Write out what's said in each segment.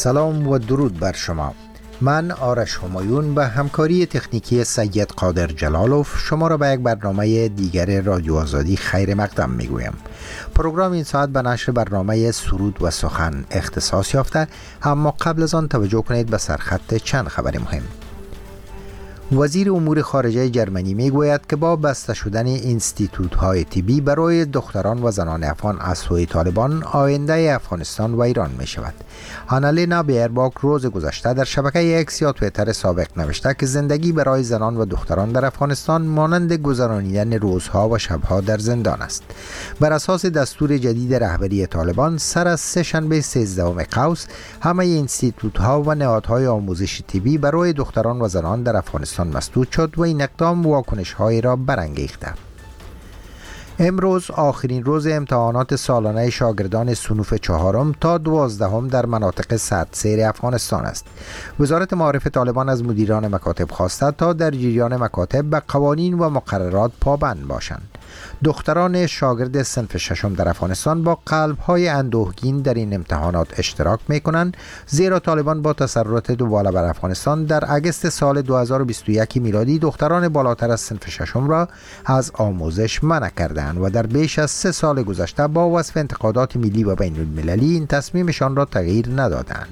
سلام و درود بر شما. من آرش همایون به همکاری تکنیکی سید قادر جلالوف شما را به یک برنامه دیگر رادیو آزادی خیر مقدم میگویم. پروگرام این ساعت به نشر برنامه سرود و سخن اختصاص یافته، اما قبل از آن توجه کنید به سرخط چند خبر مهم. وزیر امور خارجه جرمنی میگوید که با بسته شدن اینستیتوت‌های طبی برای دختران و زنان افغان از سوی طالبان، آینده افغانستان و ایران می شود. آنالینا بیرباک روز گذشته در شبکه اکس یا توییتر سابق نوشته که زندگی برای زنان و دختران در افغانستان مانند گذرانیدن روزها و شبها در زندان است. بر اساس دستور جدید رهبری طالبان، سر از سه شنبه 13 قوس همه اینستیتوت‌ها و نهادهای آموزش طبی برای دختران و زنان در افغانستان مسدود شد و این اقدام واکنش‌هایی را برانگیخته. امروز آخرین روز امتحانات سالانه شاگردان صنوف 4 تا 12 در مناطق سردسیر افغانستان است. وزارت معارف طالبان از مدیران مکاتب خواسته تا در جریان مکاتب به قوانین و مقررات پابند باشند. دختران شاگرد صنف 6 در افغانستان با قلب‌های اندوهگین در این امتحانات اشتراک می‌کنند، زیرا طالبان با تسلط دوباره بر افغانستان در اگست سال 2021 میلادی دختران بالاتر از صنف 6 را از آموزش منع کردند و در بیش از 3 سال گذشته با وصف انتقادات ملی و بین‌المللی این تصمیمشان را تغییر ندادند.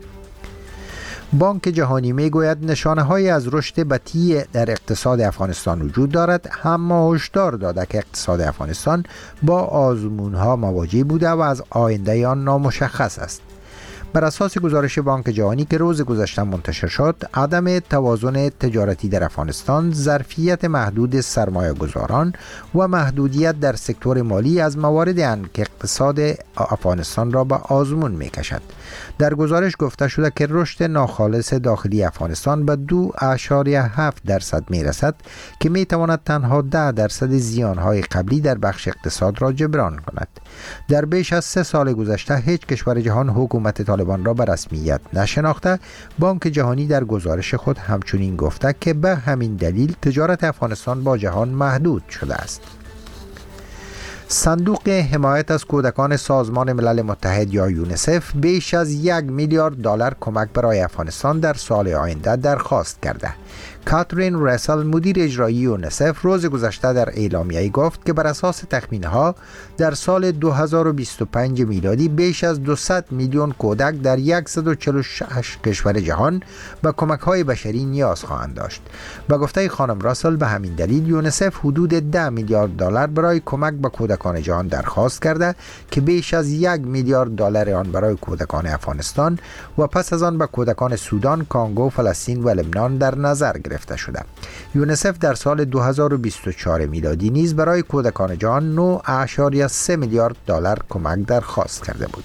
بانک جهانی میگوید نشانه‌هایی از رشد بطیء در اقتصاد افغانستان وجود دارد، اما هشدار داده که اقتصاد افغانستان با آزمون‌ها مواجه بوده و از آینده آن نامشخص است. بر اساس گزارش بانک جهانی که روز گذشته منتشر شد، عدم توازن تجارتی در افغانستان، ظرفیت محدود سرمایه گذاران و محدودیت در سکتور مالی از مواردی اند که اقتصاد افغانستان را به آزمون می کشد. در گزارش گفته شده که رشد ناخالص داخلی افغانستان به 2.7% می رسد که می تواند تنها 10% زیانهای قبلی در بخش اقتصاد را جبران کند. در بیش از 3 سال گذشته هیچ کشور جهان حکومت طالبان را به رسمیت نشناخته. بانک جهانی در گزارش خود همچنین گفته که به همین دلیل تجارت افغانستان با جهان محدود شده است. صندوق حمایت از کودکان سازمان ملل متحد یا یونیسف بیش از 1 میلیارد دلار کمک برای افغانستان در سال آینده درخواست کرده. کاترین رسل مدیر اجرایی یونیسف روز گذشته در اعلامیه‌ای گفت که بر اساس تخمین‌ها در سال 2025 میلادی بیش از 200 میلیون کودک در 146 کشور جهان به کمک‌های بشری نیاز خواهند داشت. به گفته خانم راسل به همین دلیل یونیسف حدود 10 میلیارد دلار برای کمک به کودکان جهان درخواست کرده که بیش از 1 میلیارد دلار آن برای کودکان افغانستان و پس از آن به کودکان سودان، کانگو، فلسطین و لبنان در نظر گرفته شده. یونیسف در سال 2024 میلادی نیز برای کودکان جهان 9.3 میلیارد دلار کمک درخواست کرده بود.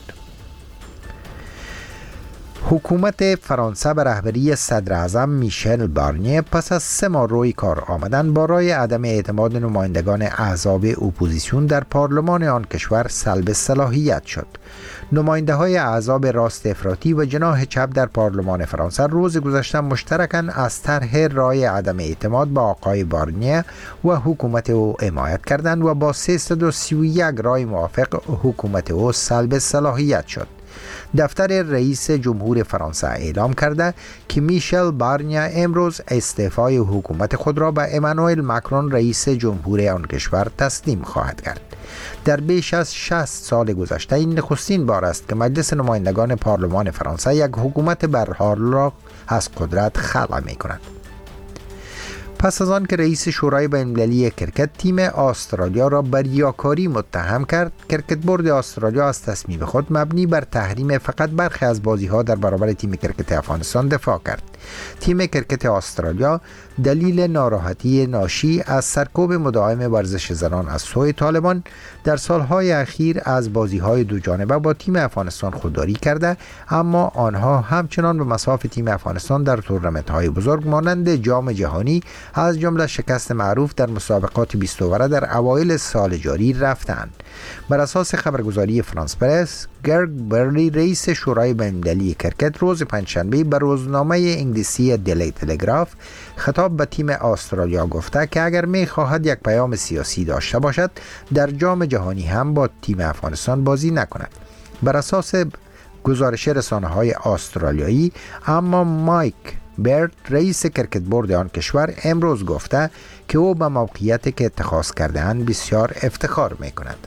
حکومت فرانسه به رهبری صدر اعظم میشل بارنیه پس از 3 ماه روی کار آمدن با رای عدم اعتماد نمایندگان احزاب اپوزیسیون در پارلمان آن کشور سلب صلاحیت شد. نماینده های احزاب راست افراطی و جناح چپ در پارلمان فرانسه روز گذشته مشترکاً از طرح رای عدم اعتماد با آقای بارنیه و حکومت او حمایت کردند و با 331 رای موافق حکومت او سلب صلاحیت شد. دفتر رئیس جمهور فرانسه اعلام کرده که میشل بارنیه امروز استعفای حکومت خود را به امانوئل ماکرون رئیس جمهور آن کشور تسلیم خواهد کرد. در بیش از 60 سال گذشته این نخستین بار است که مجلس نمایندگان پارلمان فرانسه یک حکومت برحال را از قدرت خلع می کند. پس از آن که رئیس شورای بین‌المللی کرکت تیم استرالیا را به ریاکاری متهم کرد، کرکت بورد استرالیا از تصمیم خود مبنی بر تحریم فقط برخی از بازی‌ها در برابر تیم کرکت افغانستان دفاع کرد. تیم کرکت استرالیا دلیل ناراحتی ناشی از سرکوب مداوم ورزش زنان از سوی طالبان در سالهای اخیر از بازی‌های دو جانبه با تیم افغانستان خودداری کرده، اما آنها همچنان به مصاف تیم افغانستان در تورنمنت‌های بزرگ مانند جام جهانی از جمله شکست معروف در مسابقات 20 اووره در اوایل سال جاری رفتند. بر اساس خبرگزاری فرانس پرس، گرگ برلی رئیس شورای بین‌المللی کرکت روز پنجشنبه به روزنامه انگلیسی دیلی تلگراف خطاب به تیم استرالیا گفته که اگر می‌خواهد یک پیام سیاسی داشته باشد در جام جهانی هم با تیم افغانستان بازی نکند. بر اساس گزارش رسانه‌های استرالیایی. اما مایک برد رئیس کرکت بورد آن کشور امروز گفته که او به موقعیتی که اتخاذ کرده‌اند بسیار افتخار می‌کند.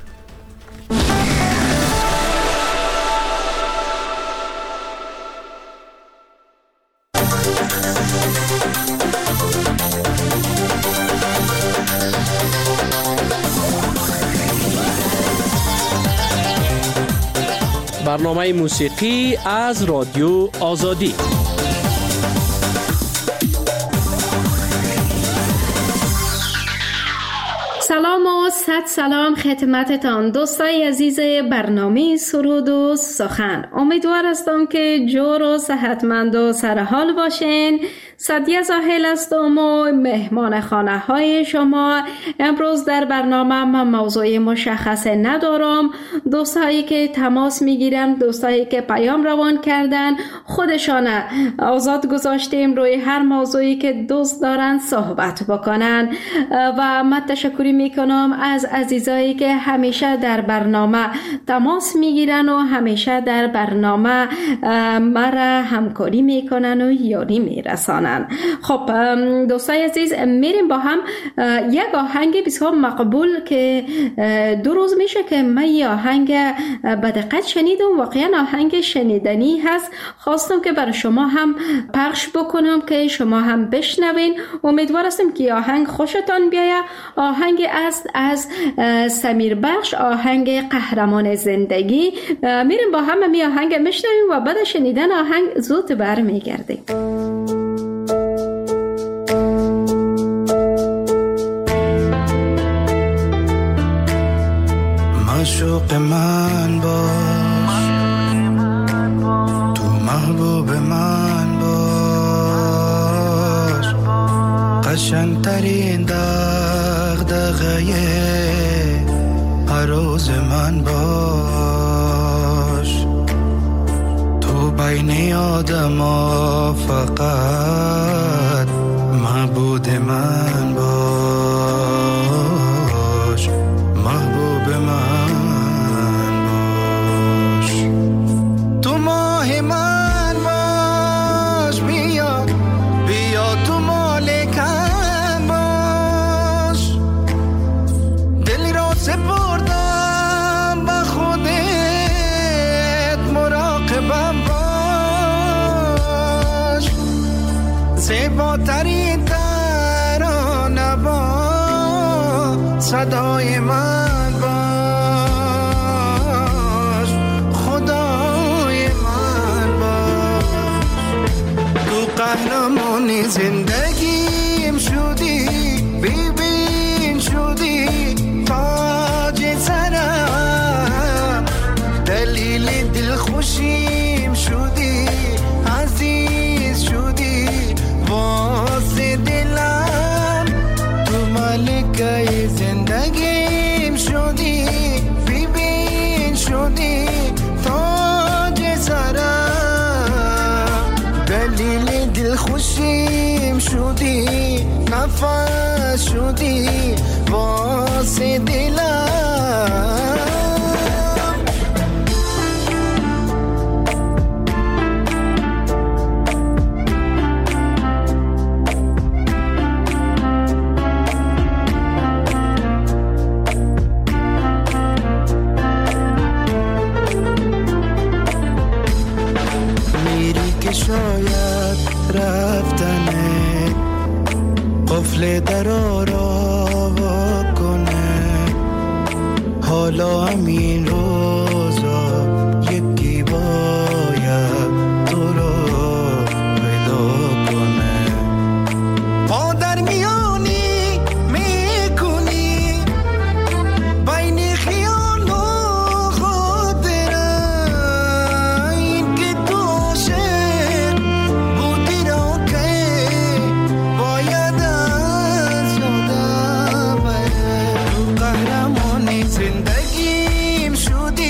برنامه موسیقی از رادیو آزادی. سلام و صد سلام خدمتتان دوستای عزیز برنامه سرود و سخن. امیدوار هستم که جور و صحتمند و سرحال باشین. سعدیه زاهل هستم و مهمان خانه های شما. امروز در برنامه من موضوع مشخص ندارم. دوستایی که تماس میگیرن، دوستایی که پیام روان کردن، خودشان آزاد گذاشتیم روی هر موضوعی که دوست دارن صحبت بکنن. و من تشکری میکنم از عزیزایی که همیشه در برنامه تماس میگیرن و همیشه در برنامه مرا همکاری میکنن و یاری میرسانن. خب دوستای عزیز، میریم با هم یک آهنگ بسیار مقبول که 2 روز میشه که من این آهنگ به دقت شنیدم. واقعا آهنگ شنیدنی هست. خواستم که برای شما هم پخش بکنم که شما هم بشنوین. امیدوار هستم که آهنگ خوشتان بیاید. آهنگ است از سمیر بخش، آهنگ قهرمان زندگی. میریم با هم این آهنگ میشنویم و بعد شنیدن آهنگ زود برمیگردیم. معشوق من باش، تو محبوب من باش، قشنگترین دغدغه هر روز من باش، تو بین آدما فقط معبود من باش، محبوب من زیباترین ترانه با صدای من باش، خدای من باش، تو قهرمانی زندگیم شدی، ببین شدی تاج سرم، دلیل دلخوشیم شدی، عزیز شدی واسه دلم، تو ملکه زندگیم شدی، ببین شدی تاج سرم، دلیل دلخوشیم شدی، نفس شدی واسه دلم. شاید رفتنه قفل درا را کنه، حالا همین روزا یکی باید تو رو پیدا کنه، پا در میانی میکنی بین خیال و خاطره، این که تو زندگیم شدی،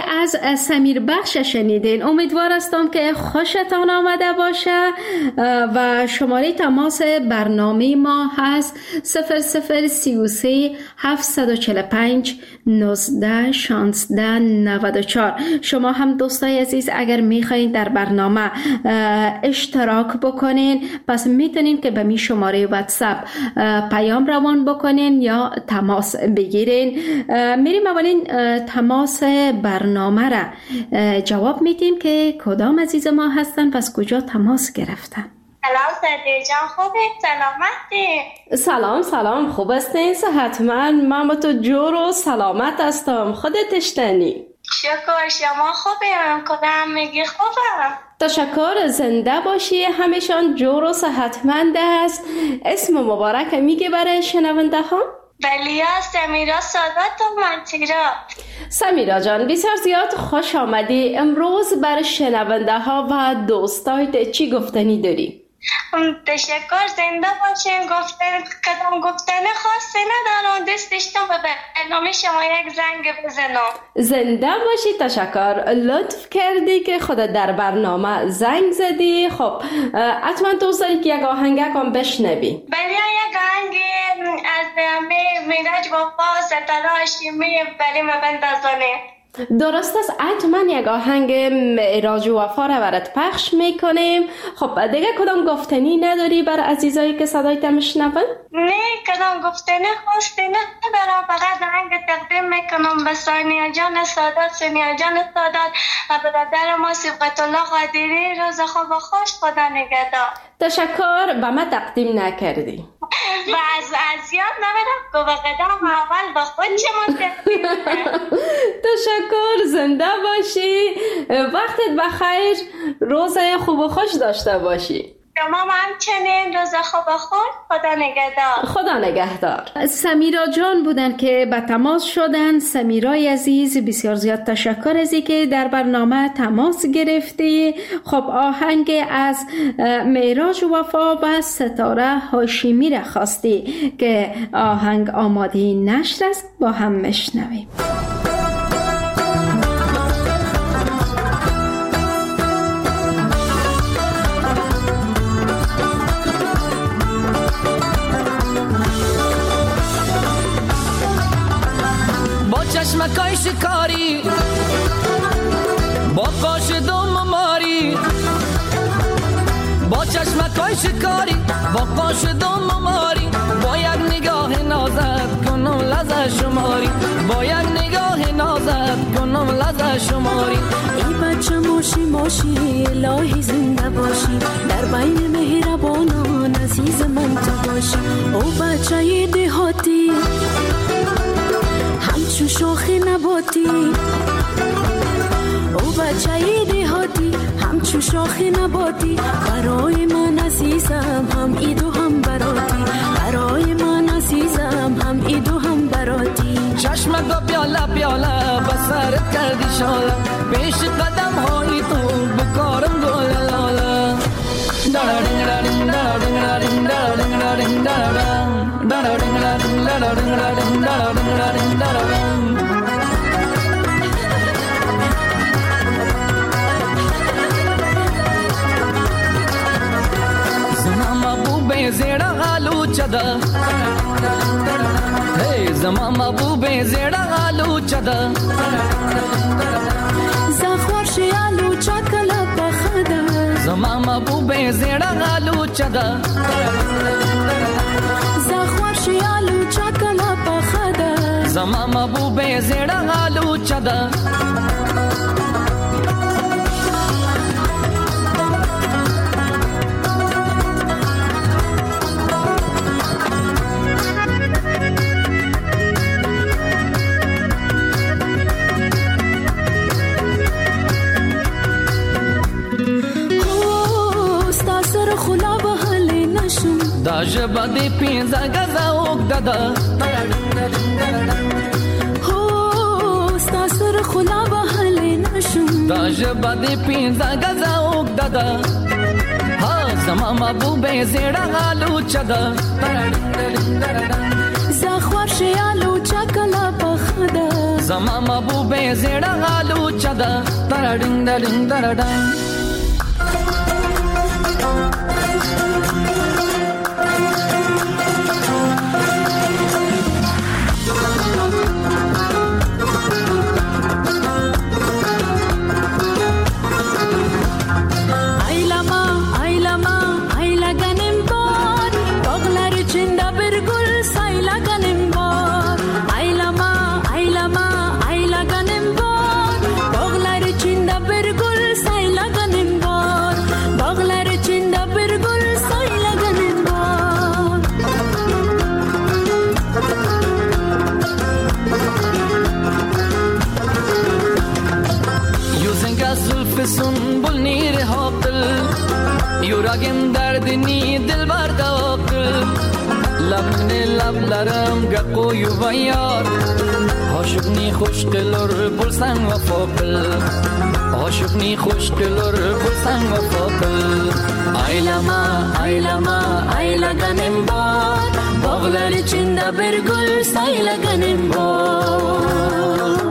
از سمیر بخش شنیدین. امیدوار هستم که خوشتان آمده باشه و شماره تماس برنامه ما هست 0033 745 19 16 94. شما هم دوستای عزیز اگر میخواین در برنامه اشتراک بکنین پس میتونین که به می شماره واتساپ پیام روان بکنین یا تماس بگیرین. میریم اولین تماس برنامه را جواب میدیم که کدام عزیز ما هستن پس کجا تماس گرفتن. سلام صدیق جان، خوبه؟ سلامتی؟ سلام خوب هستین؟ صحتمند؟ من تو جور و سلامت هستم. خودت اشتنی؟ شکر. شما خوبه؟ کدام میگی خوبم؟ تشکر. زنده باشی. همیشان جور و صحتمند است. اسم مبارک میگه برای شنونده ها؟ بلیا سمیرا سادات و منتیرا. سمیرا جان بسیار زیاد خوش آمدی. امروز برای شنونده ها و دوستایت چی گفتنی داری؟ تشکر. زنده باشین. گفتن خاصی ندارم. دست داشتم به برنامه شما یک زنگ بزنم. زنده باشی. تشکر. لطف کردی که خودت در برنامه زنگ زدی. خب حتما دوست داری که یک آهنگ کم بشنوی. بله یک آهنگ از میراج وفا ستاره هاشمی برای من بندازانه. درست است. حتما یک آهنگ معراج وفا را برات پخش میکنیم. خب دیگه کدام گفتنی نداری بر عزیزایی که صدایت میشنون؟ نه کدام گفتنی خواستی ندارم. فقط آهنگ تقدیم میکنم به سانیا جان سادات و برادر ما صبغت الله قادری. روز خوب و خوش. خدا نگهدار. تشکر. به من تقدیم نکردی و از یاد نمیرم که به قدم اول با خود چه تقدیم. تشکر. زنده باشی. وقتت بخیر. روز خوب و خوش داشته باشی. شما همچنین. روز خوب و خوش. خدا نگهدار. خدا نگهدار. سمیرا جان بودن که به تماس شدن. سمیرای عزیز بسیار زیاد تشکر از که در برنامه تماس گرفتی. خب آهنگ از معراج وفا و ستاره هاشمی را خواستی که آهنگ آماده نشر است. با هم مشنویم. چشمکای شکاری با قاش دوم ماری، با چشمکای شکاری با قاش دوم ماری، با یک نگاه نازت کنم لحظه شماری، با یک نگاه نازت کنم لحظه شماری. ای بچه ماشی الهی زنده باشی، در بین مهربانان عزیز من تو باشی. او بچه دهاتی همچون شاخ نباتی، او بچه دهاتی همچون شاخ نباتی. برای من عزیزم هم ایدو هم براتی، برای من عزیزم هم ایدو هم براتی. چشمت پیاله پیاله بسرت کردی شاله، پیش قدم های تو بکارم گل لاله. دارینگ دارینگ دارینگ دارینگ دارینگ دارینگ دارینگ دارینگ دارینگ دارینگ دارینگ دارینگ. زمان محبوب زیرا آلو چدا، hey زمان محبوب زیرا آلو چدا، زخورشی آلو چکلا بخدا، زمان محبوب زیرا آلو چدا، زخورشی آلو چکلا بخدا، زمان محبوب زیرا آلو چدا. داجبا دی پینزا گزا اوک دادا، هو ستا سر خلا بحلی نشم. داجبا دی پینزا گزا اوک دادا، ها زمان محبوب زیرا آلو چدا، زخورشی آلو چکلا بخدا، زما محبوب زیڑا غالو چدا ترڈنگ درڈنگ درڈنگ سنبل نیر هاقل یوراگم دردنی دل برداقل لبن لبلرم گقوی و یار عاشقنی خوشقلر بلسن و فاقل عاشقنی خوشقلر بلسن و فاقل ایلما ایلگنم بار باغلر چنده برگل سایلگنم بار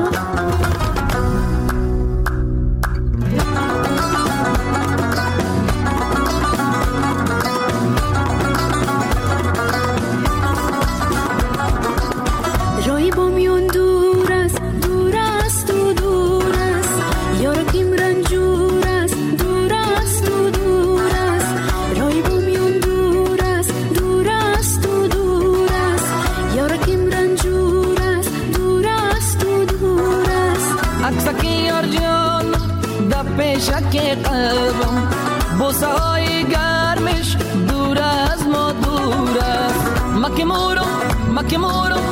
شک قلبم بوسای گرمش دور از ما دور است مکی مورم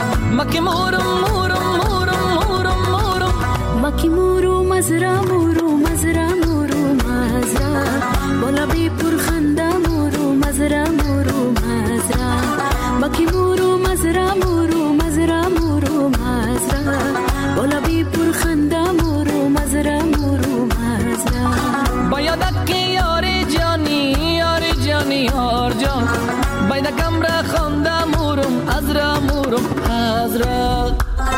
مکی مورو مزرا بالا بی پرخنده مورو مزرا مکی مورو مزرا بالا بی پرخنده مورو مزرا باید که یاری جانی هار جان باید کمره خونده مورم از را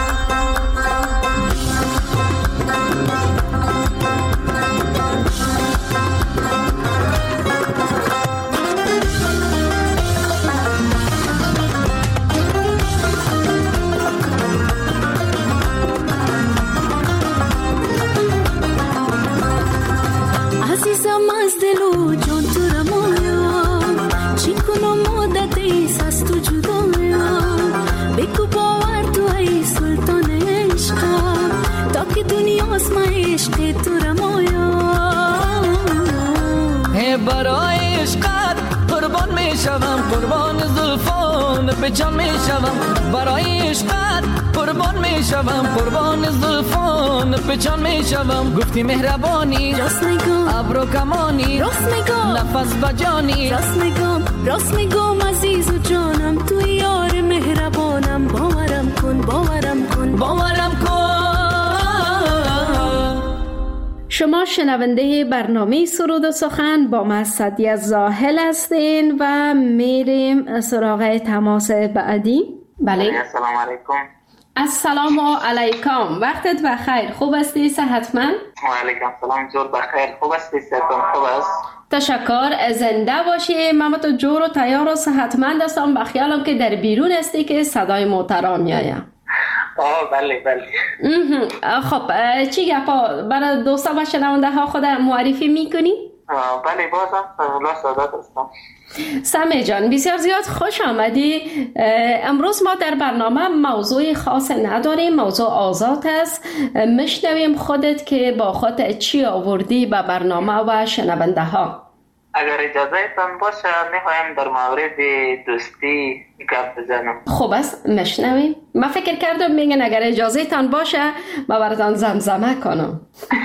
عزیزم از دلو جان تو رمایم چی کنم مدتی از تو جدایم بگو باور تو ای سلطان عشقم تا که دنیاست من عشق تو رمایم برای عشقت قربان می شوم قربان زلفان بچم می شوم برای عشقت قربان می شوم قربان زلفان بچم می شوم گفتی مهربانی راست میگم ابرو کمانی راست میگم نفس بجانی راست میگم عزیز و جانم تو یار مهربانم باورم کن شما شنونده برنامه سرود و سخن با من سعدیه زاهل هستین و میریم سراغ تماس بعدی. بله السلام علیکم. السلام علیکم، وقتت بخیر، خوب هستی؟ صحتمند؟ و علیکم السلام، جور بخیر، خوب هستی؟ صحتم خوب است؟ تشکر، زنده باشی. من تو جور و تیار و صحتمند هستم، بخیالم که در بیرون هستی که صدای محترم میایم. بله. خب چی گپا برای دوستا و شنونده ها خود معرفی میکنی؟ بله بازم الله سعادت هستم. سمی جان بسیار زیاد خوش آمدی. امروز ما در برنامه موضوع خاص نداریم، موضوع آزاد است. مشنویم خودت که با خودت چی آوردی به برنامه و شنونده ها. اگر اجازه تان باشه میخوایم در مورد دوستی گپ بزنم. خوب است مشنویم. من فکر کردم میگن اگر اجازه تان باشه ما براتان زمزمه کنم.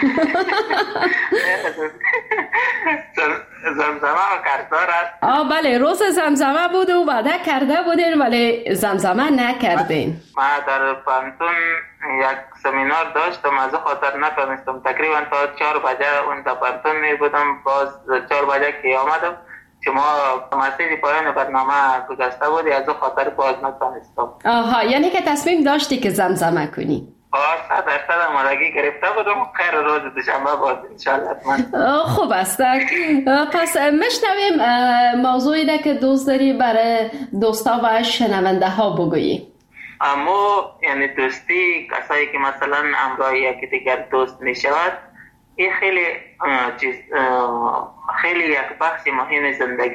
زمزمه و کردار است. بله، روز زمزمه بود و وعده کرده بودین ولی زمزمه نکردین. ما در پانتون یک سمینار داشتم، از خاطر نتونستم. تقریبا تا 4 بجه اون در پانتون می بودم. باز 4 بجه که آمدم شما مسیح پایان برنامه گذاشته بودی، از خاطر باز نتونستم. یعنی که تصمیم داشتی که زمزمه کنی. 100% آمادگی گرفته بودم. خیر روز دوشنبه باز انشالله حتما. خوب است. پس میشنویم موضوعی ده که دوست داری برای دوستا و شنونده ها بگویی. اما یعنی دوستی کسایی که مثلا همراه یکی دیگر دوست می شود، این خیلی خیلی یک بخش مهم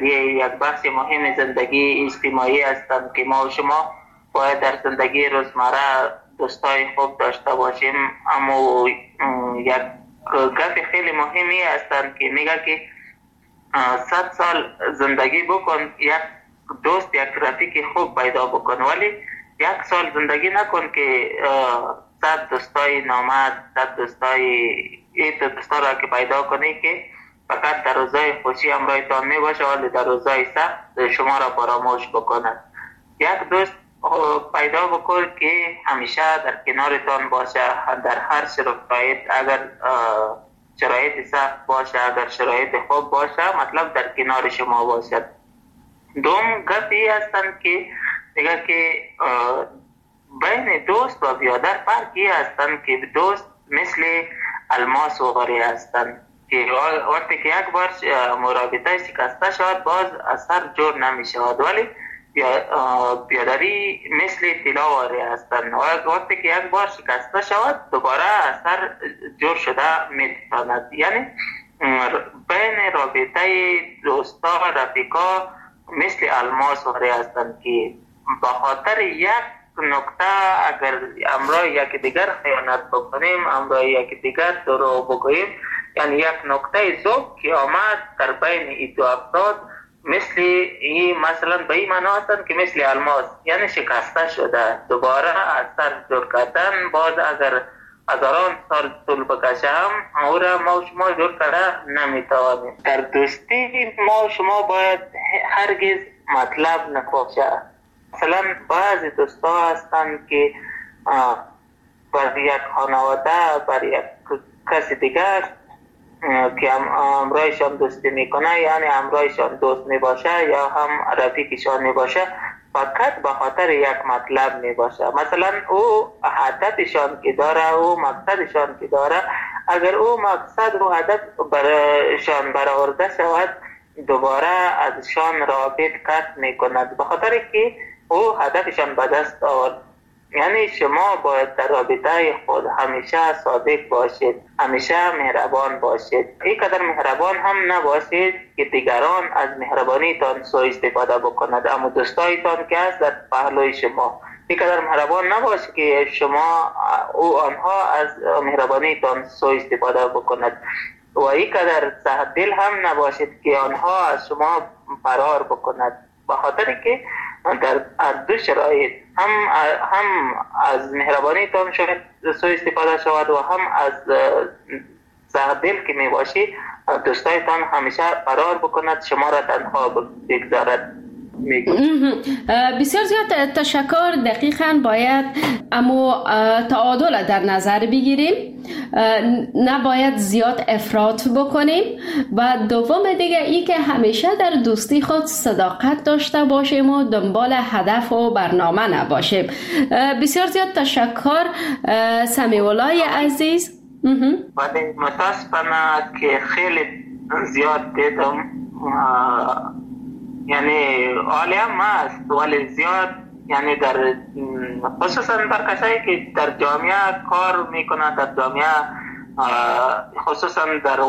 زندگی اجتماعی هستند که ما و شما باید در زندگی روزمره دوستای خوب داشته باشیم. اما یک گپ خیلی مهمی هستند که میگه که 100 سال زندگی بکن، یک دوست یک رفیق خوب پیدا بکن، ولی 1 سال زندگی نکن که 100 دوستای نامرد، 100 دوستا را که پیدا کنی که فقط در روزای خوشی همراهتان می باشه ولی در روزای سخت شما را فراموش بکند. یک دوست پیدا بکن که همیشه در کنارتان باشه در هر شرایط، اگر شرایط سخت باشه، اگر شرایط خوب باشه، مطلب در کنار شما باشد. دوم گپی هستند که دیگه که بین دوست و بیادر فرقی هستند که دوست مثل الماس و غری هستند که وقتی که یک بار مرابطه شکسته شود باز اثر جور نمی شود، ولی بیادری مثل طلا و غری هستند. وقتی که یک بار شکسته شود دوباره اثر جور شده می تواند. یعنی بین رابطه دوستا و رفیقا مثل الماس و غری هستند که به خاطر یک نکته اگر امرای یک دیگر خیانت بکنیم، امرای یک دیگر دروغ بگوییم، یعنی یک نکته ضعف که آمد در بین این دو افراد مثل این، مثلا به این معنا هستند که مثل الماس، یعنی شکسته شده دوباره از سر جور کردن باز اگر هزاران سال طول بکشه هم او را ما و شما جور کرده نمیتوانیم. در دوستی ما و شما باید هرگز مطلب نباشه. مثلا بعضی دوستا هستند که بر یک خانواده، بر یک کسی دیگر که همراهشان دوستی میکنه، یعنی همراهشان دوست میباشه یا هم رفیقشان میباشه، فقط به خاطر یک مطلب میباشه. مثلا او هدفشان که داره، او مقصدشان که داره، اگر او مقصد و هدف برشان برآورده شود دوباره ازشان رابط قطع میکند به خاطر که او هدفشان به دست آورد. یعنی شما باید در رابطه خود همیشه صادق باشید، همیشه مهربان باشید. اینقدر مهربان هم نباشید که دیگران از مهربانیتان سوء استفاده بکنند. اما دوستایتان که هست در پهلوی شما اینقدر مهربان نباشید که شما آنها از مهربانیتان سوء استفاده بکنند و اینقدر سخت دل هم نباشید که آنها از شما فرار بکنند، به خاطر که در دو شرایط هم از مهربانیتان شاید سوء استفاده شود و هم از سخت دل که می باشید دوستایتان همیشه فرار بکند، شما را تنها بگذارد. بسیار زیاد تشکر. دقیقاً باید اما تعادل در نظر بگیریم، نباید زیاد افراط بکنیم و دوم دیگه ای که همیشه در دوستی خود صداقت داشته باشیم و دنبال هدف و برنامه نباشیم. بسیار زیاد تشکر سمیعالله عزیز. ولی متاسفانه که خیلی زیاد دیدم، یعنی عالم هست ولی زیاد، یعنی در خصوصا در کسایی که در جامعه کار میکنند، در جامعه خصوصا در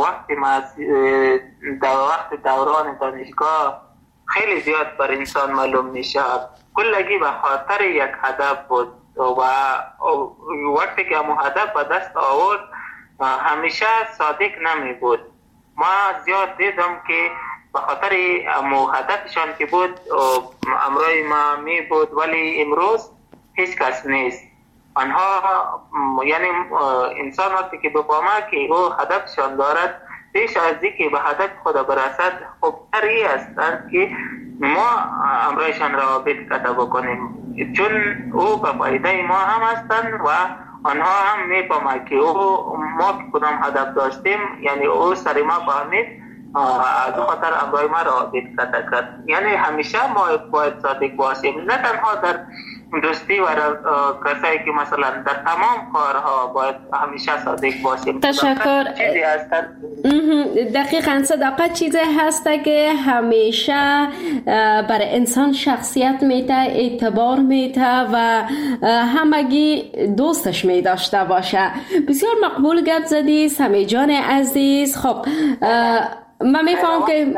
وقت دوران دانشگاه خیلی زیاد بر انسان معلوم میشه کلگی به خاطر یک هدف بود و وقتی که امو هدف به دست آورد همیشه صادق نمی بود. ما زیاد دیدم که به خاطر امو هدفشان که بود امروز ما می بود ولی امروز هیچ کس نیست. آنها یعنی انسان وقتی که بفهمه که او هدفشان دارد پیش از اینکه به هدف خود برسد خب تری هستند که ما امروزشان را قطع بکنیم، چون او به فایده ما هم هستند و آنها هم میفهمند که او ما کدام هدف داشتیم، یعنی او سر ما فهمید از خاطر امروز ما را قطع کرد. یعنی همیشه ما باید صادق باشیم، نه تنها در دوستی و کسایی که مثلا در تمام کارها باید همیشه صادق باشیم. تشکر. چیزی هستند دقیقاً صداقت چیزی هست که همیشه برای انسان شخصیت میده، اعتبار میده و همگی دوستش میداشته باشه. بسیار مقبول گپ زدی سمی جان عزیز. خب من میفهم که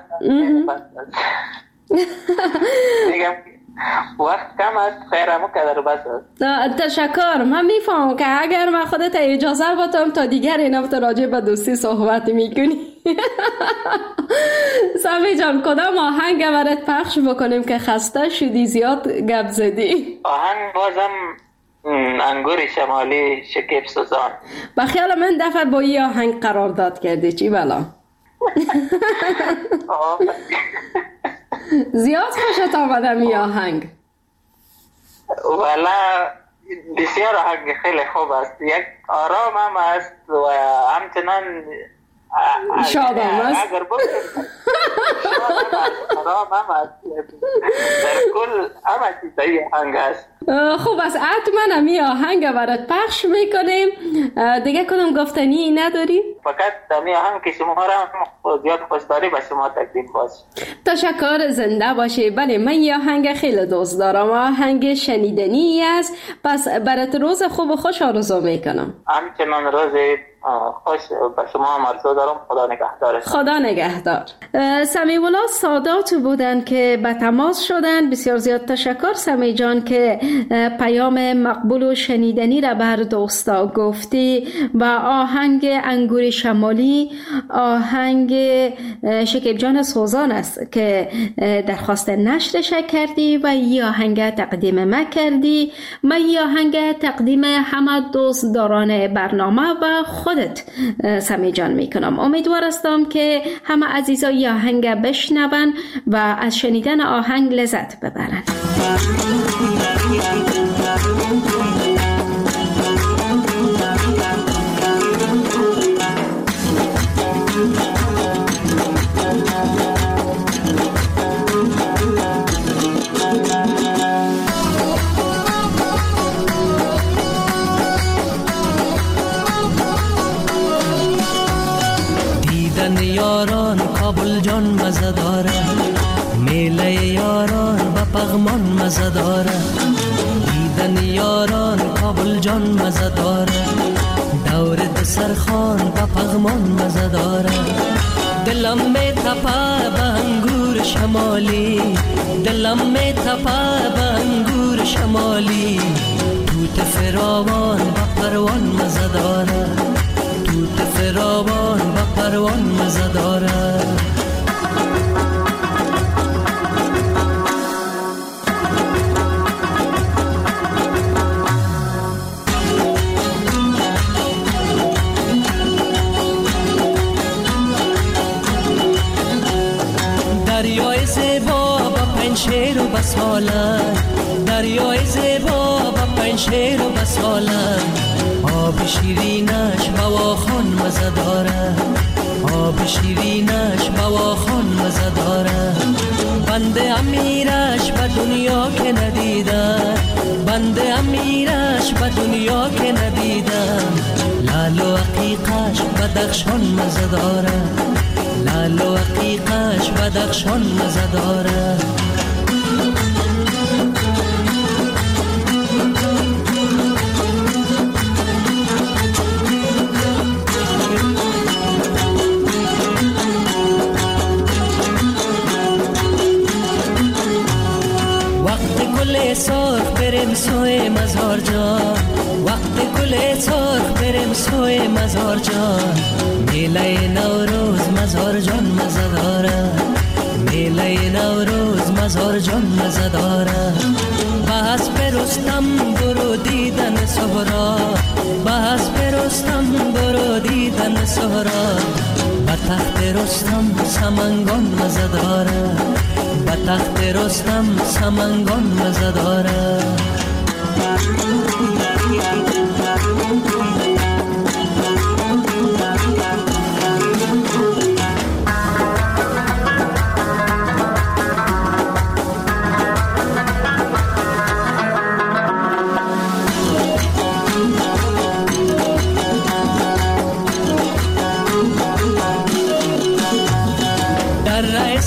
وقت کم است، خیرمو کدر بس است. تشکر. من میفهم که اگر من خودت اجازه بدم تا دیگر این هفته راجع به دوستی صحبت میکنی. سمی جان کدام آهنگ برات پخش بکنیم که خسته شدی زیاد گپ زدی؟ آهنگ بازم انگور شمالی شکیب سوزان. با خیال من دفعه با این آهنگ قرار داد کردی چی بلا؟ زیاد خوشت آمدم این آهنگ. والا بسیار آهنگ خیلی خوب است، یک آرام هم است و همچنان شادم است. اگر بکنم آرام هم است، در کل همه چیزایی آهنگ است. خوب است، حتما هم این آهنگ برات پخش میکنیم. دیگه کدوم گفتنی نداری؟ فقط دمی آهنگ که شما را زیاد خوشداری به شما تقدیم باش. تشکر، زنده باشی. بله من یه آهنگ خیلی دوست دارم، آهنگ شنیدنی است، پس برات روز خوب و خوش آرزو میکنم. همچنان روز خوش به شما هم آرزو دارم. خدا نگهدار. خدا نگهدار. سمیع الله سادات بودن که به تماس شدن. بسیار زیاد تشکر سمیع جان که پیام مقبول و شنیدنی را بر دوستا گفتی. و آهنگ انگور شمالی آهنگ شکیب جان سوزان است که درخواست نشرش کردی و این آهنگ تقدیم ما کردی. من این آهنگ تقدیم همه دوستداران برنامه و خودت سمیع جان میکنم. امیدوار هستم که همه عزیزای آهنگ بشنون و از شنیدن آهنگ لذت ببرن. یاران کابل جان مزه داره، میله یاران و پغمان مزه داره. دیدن یاران کابل جان مزه داره، دور دسرخان و پغمان مزه داره. دلم می تپه به انگور شمالی، دلم می تپه به انگور شمالی. توت فراوان و پروان مزه داره، توت فراوان و پروان مزه داره. دریای زیبا با پنشیر و بساله، دریای زیبا با پنشیر و بساله. آب شیرینش بواخان مزه داره، آب شیرینش بواخان مزه داره. بنده امیرش به دنیا که ندیده، بنده امیرش به دنیا که ندیده. لال و عقیقش بدخشان مزه داره، لال و عقیقش بدخشان مزه داره. سرخ بریم سوی مزار جان، وقت گل سرخ بریم سوی مزار جان. میله نوروز مزار جان مزه داره، میله نوروز مزار جان مزه داره. بس برستم برو دیدن سهرا، بس برستم برو دیدن سهرا. به تخت رستم سمنگان مزه داره، به تخت رستم سمنگان مزه داره.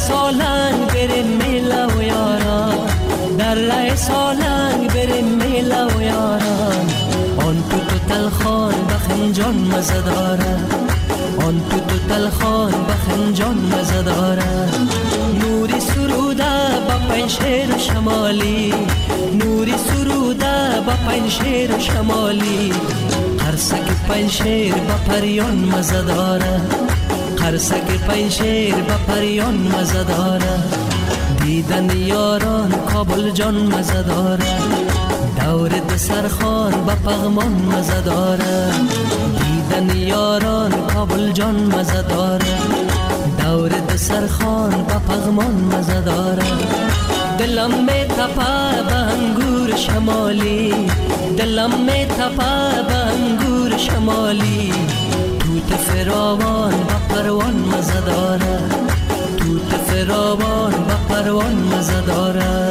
سالنگ بریم میله و یاران، در ره سالنگ بریم میله و یاران. آن تو تلخان بخنجان مزه داره، آن تو تلخان بخنجان مزه داره. نوری سروده با پنشیر شمالی، نوری سروده با پنشیر شمالی. قرصک پنشیر با پریان مزه داره، قرصک پنشیر با پریان مزه داره. دیدن یاران کابل جان مزه داره، دور دسرخان با پغمان مزه داره. دیدن یاران کابل جان مزه داره، دور دسرخان با پغمان مزه داره. دلم می تپه به انگور شمالی، دلم می تپه به انگور شمالی. توت فراوان با پروان مزه داره، توت فراوان با پروان مزه داره.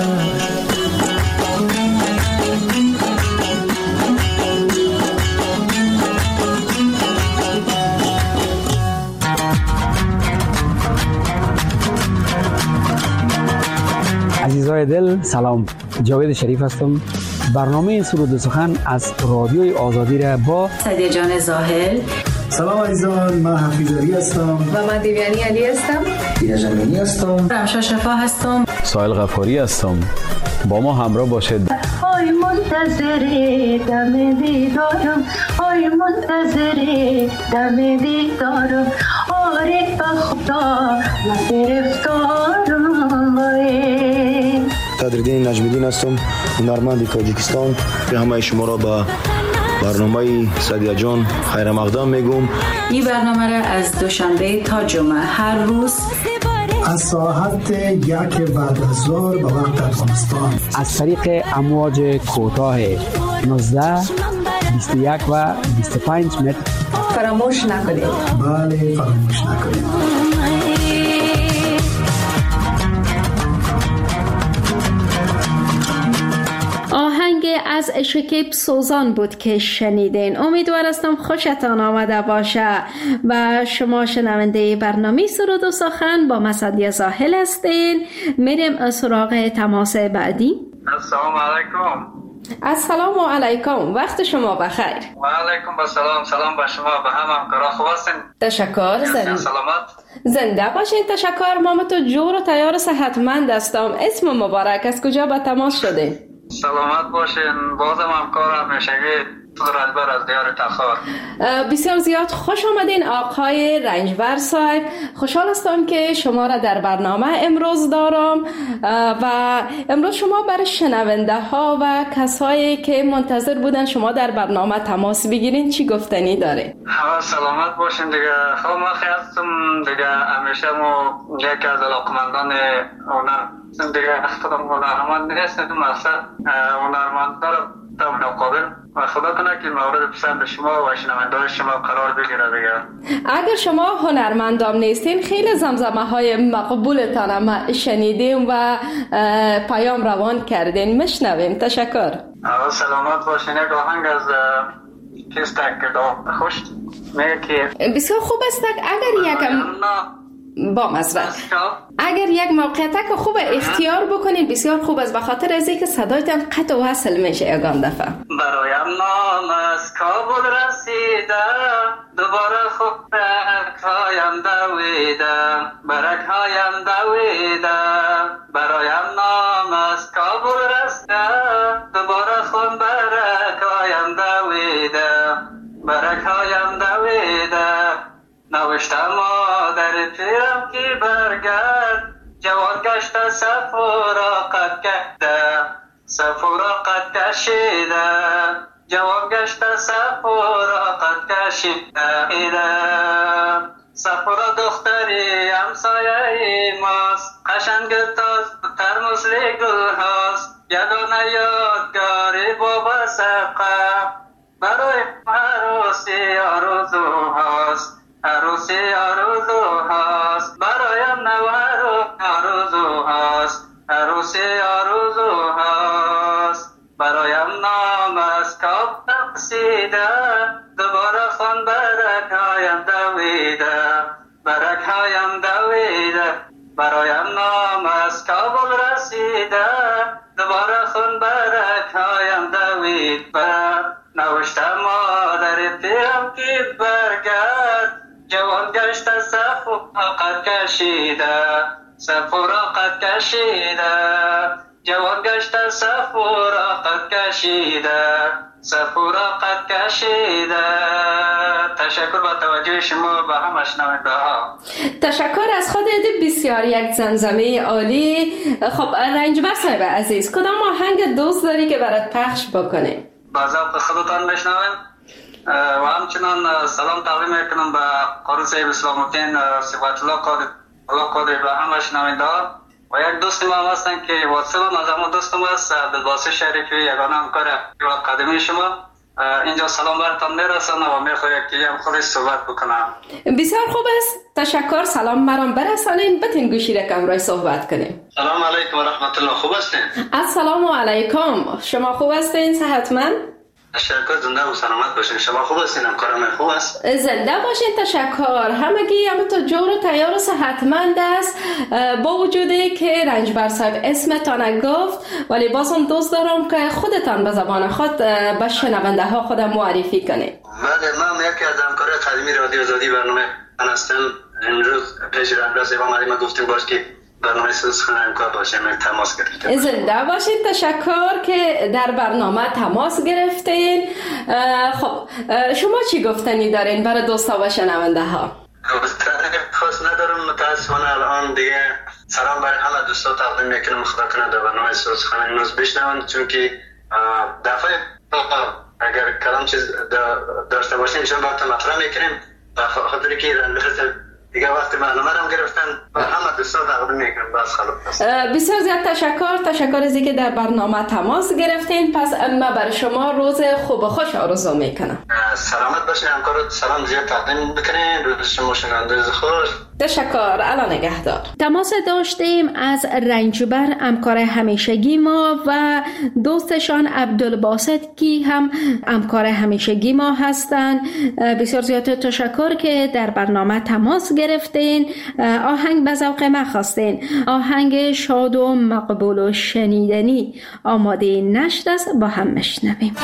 عزیزای دل سلام، جاوید شریف هستم. برنامه سرود و سخن از رادیوی آزادی را با سعدیه جان زاهل. سلام عزیزان، من حفیظ علی هستم و من دیویانی علی هستم. دینا جمیلی هستم. رمشا شفا هستم. سایل غفاری هستم. با ما همراه باشید. آی منتظر دم دیدارم، آی منتظر دم دیدارم، آره به خدا من گرفتارم. صدرالدین نجمیدین هستم، هنرمند تاجیکستان. به همه شما را به برنامه سعدیه جان خیر مقدم میگم. این برنامه را از دوشنبه تا جمعه هر روز از ساعت 1 بعد از ظهر به وقت افغانستان از طریق امواج کوتاه 19 21 و 25 متر فراموش نکنید. بله فراموش نکنید. آهنگ از شکیب سوزان بود که شنیدین. امیدوار هستم خوشتان آمده باشه و شما شنونده برنامه سرود و سخن با سعدیه زاهل هستین. میریم سراغ تماس بعدی. السلام علیکم. السلام علیکم، وقت شما بخیر. و علیکم السلام. سلام به شما، به همه همکارا. خوب هستین؟ تشکر. سلامت. زنده باشین. تشکر. مامتو جور و تیار و صحتمند هستم. اسم مبارک، از کجا به تماس شدین؟ سلامت باشین. بازم همکار همیشگی رجبر از دیار تخار. بسیار زیاد خوش آمدین آقای رنجبر صاحب. خوشحال هستم که شما را در برنامه امروز دارم و امروز شما برای شنونده ها و کسایی که منتظر بودن شما در برنامه تماس بگیرین چی گفتنی داره؟ همه سلامت باشین دیگه. خب من خیلی هستم دیگه. همیشه ما یکی از علاقمندان هنر دیگه. خودم هنرمند نیستم، مقصد هنرمند دارم در مقابل و خدا کنه که مورد پسند شما و شنونده شما قرار بگیره دیگه. اگر شما هنرمندام نیستین، خیلی زمزمه های مقبولتان شنیدیم و پیام روان کردین، مشنویم. تشکر. سلامت باشین. یک آهنگ از کیستک که خوش میگه که بسیار خوب است. اگر یکم با مزرد اگر یک موقعیت که خوب اختیار بکنید بسیار خوب است، به خاطر از اینکه صدایتان قطع و وصل میشه یگان دفعه. برایم نام از کابل رسیده، دوباره خوب برکهایم دویده، برکهایم دویده. برایم نام از کابل رسیده، دوباره خوب برکهایم دویده، برکهایم دویده. نوشتم مادر پیرم که برگرد، جوان گشته صف و راقت کرده، صف و راقت کشیده. جوان گشته صف و راقت کشیده. صف را دختری همسایه ماست، قشنگ تر مثل گل هاست. یگانه یادگاری بابا سقه، برای عروسی آرزو هاست، عروسی آرزو هاست. برایم نوارو آرزو هاست، عروسی آرزو هاست. برایم نام از کاب رسیده، دوباره خون برکهایم دویده، برکهایم دویده. برایم نام از کابل رسیده، دوباره خون برک هایم دوید بر نوشته مادر پیرم که برگرد، جوان گشته صف و قد کشیده، صف و قد کشیده، جوان گشته صف و قد کشیده، صف و قد کشیده. تشکر با توجه شما به همه شنونده ها. تشکر از خودت، بسیار یک زمزمه عالی. خب رنجبر صاحب عزیز، کدام آهنگ دوست داری که برات پخش بکنیم؟ با ذوق خودتان بشنویم و همچنان سلام تقدیم میکنم به قاری صاحب اسلام الدین صفت الله قادری و همه شنونده ها. و یک دوست ما هستن که واتساپ از همون دوستم هست، عبدالباسط شریفی، یگانه همکار قدیمی شما. اینجا سلام براتون میرسانم و میخوایم که هم خودش صحبت بکنم. بسیار خوب است، تشکر. سلام برام برسانین، بتین گوشی رکم رای صحبت کنیم. سلام علیکم و رحمت الله. خوب هستین؟ السلام علیکم. شما خوب هستین؟ صحتمند؟ تشکر. زنده و سلامت باشین. شما خوب هستین؟ همکارم خوب است؟ زنده باشین. تشکر. همگی همتون جور و تیار و صحتمند است، با وجودی که رنجبر صاحب اسمتان گفت، ولی بازم دوست دارم که خودتان به زبان خود به شنونده ها خودم معرفی کنید. بله، من یکی از همکار قدیمی رادیو آزادی برنامه من هستم. امروز پیش رنجبر صاحب آمدیم گفتیم باش که برنامه سخن همکار باشیم، تماس گرفتیم. زنده باشید. تشکر که در برنامه تماس گرفتین. خب شما چی گفتنی دارین برای دوستا و شنونده ها؟ خواست ندارم، متاسفانه الان دیگه سلام برای همه دوستا تقدیم میکنم. خدا کنه در برنامه سخن امروز بشنون، چون که دفعه اگر کلام چیز داشته باشیم چون وقت مطرح میکنیم، خاطری که دیگه وقتی برنامه رو گرفتن و همه دوستان تقدیم میکنم. بس خلاص. بسیار زیاد تشکر از اینکه در برنامه تماس گرفتین. پس ما برای شما روز خوب و خوش آرزو میکنم. سلامت باشین. همکارات سلام زیاد تقدیم بکنین. روز شما شنونده خوش. تشکر. الان نگهدار. تماس داشتیم از رنجبر، همکار همیشگی ما، و دوستشان عبدالباسط که هم همکار همیشگی ما هستند. بسیار زیاد تشکر که در برنامه تماس گرفتین. آهنگ به ذوق ما خواستین، آهنگ شاد و مقبول و شنیدنی آماده نشر است، با هم مشنویم.